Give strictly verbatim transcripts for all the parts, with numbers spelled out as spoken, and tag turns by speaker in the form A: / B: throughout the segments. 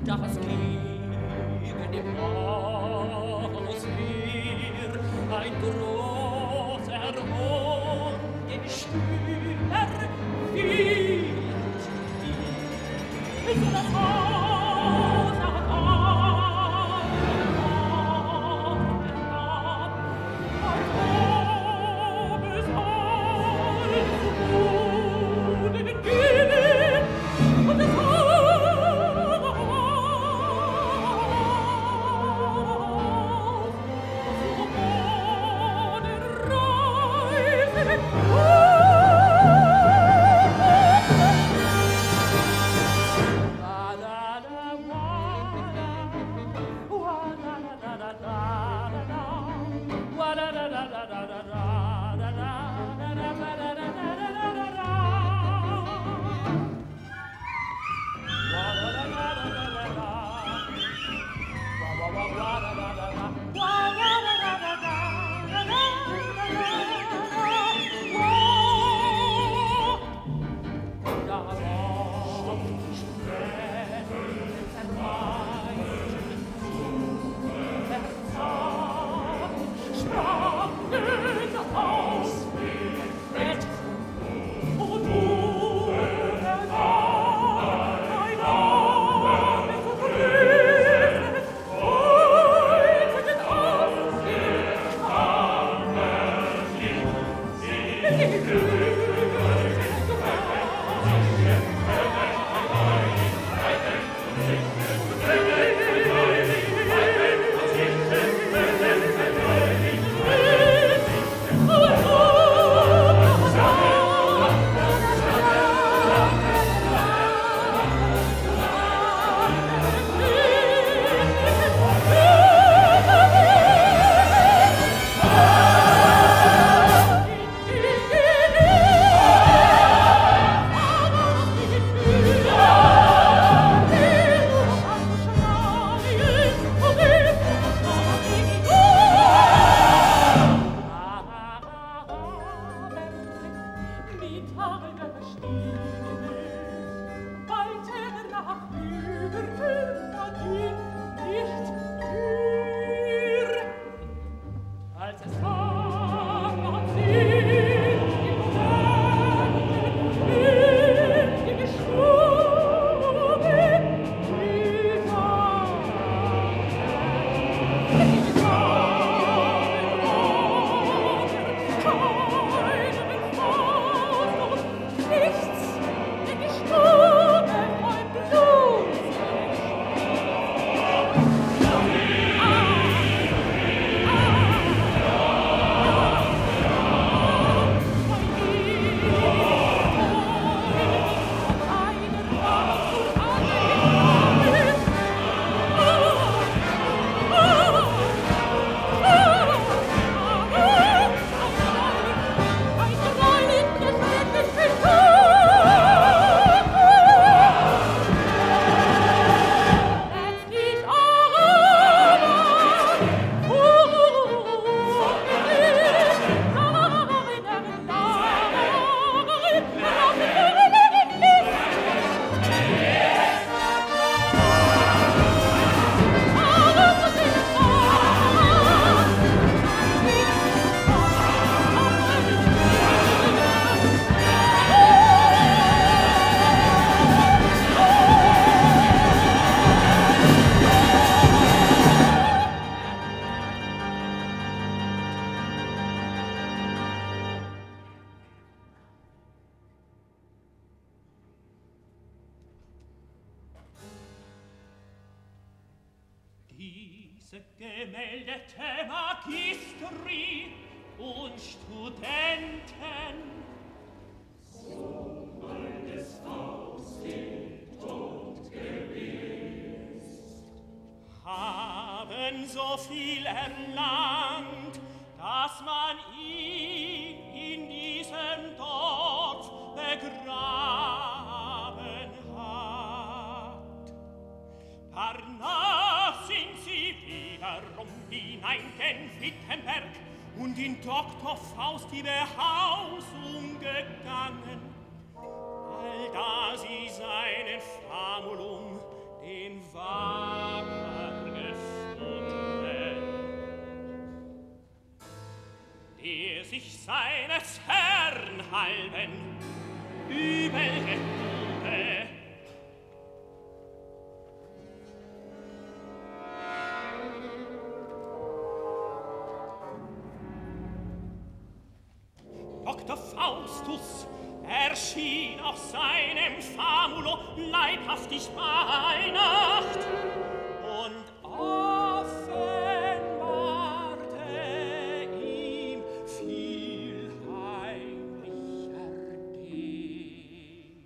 A: das gegen dem Haus her ein großer ungestümer Wind hielt, so das Haus an allen Orten gab, als ob es all zu Boden ginge, und das Haus
B: diese gemeldete Magistri und Studenten. So meines Haus den Tod gewesen, haben so viel erlangt, dass man ihn in diesem Dorf begraben hat. Danach sind sie wiederum hinein gen Wittenberg und in Doktor Faust die Behausung gegangen, allda sie seinen Famulum, den Wahrheit, seines Herrn halben übel getue. Doktor Faustus erschien aus seinem Famulo leibhaftig bei Nacht und offenbarte ihm viel heimlicher Ding.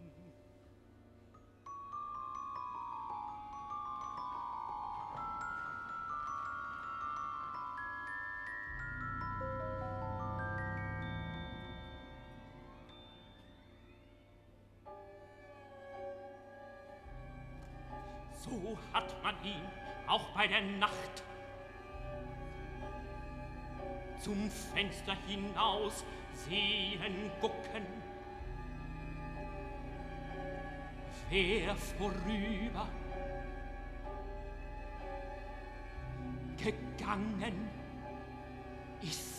B: So hat man ihn auch bei der Nacht zum Fenster hinaus sehen gucken. Wer vorüber gegangen ist,